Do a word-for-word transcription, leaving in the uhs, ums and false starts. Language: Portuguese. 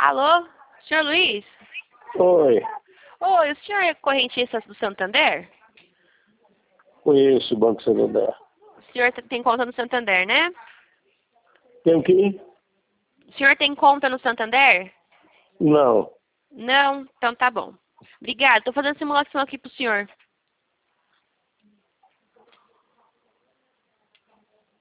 Alô? Senhor Luiz? Oi, Oi, o senhor é correntista do Santander? conheço o Banco Santander. O senhor tem conta no Santander, né? Tem que? O senhor tem conta no Santander? Não. Não? Então tá bom. Obrigada. Tô fazendo simulação aqui pro senhor.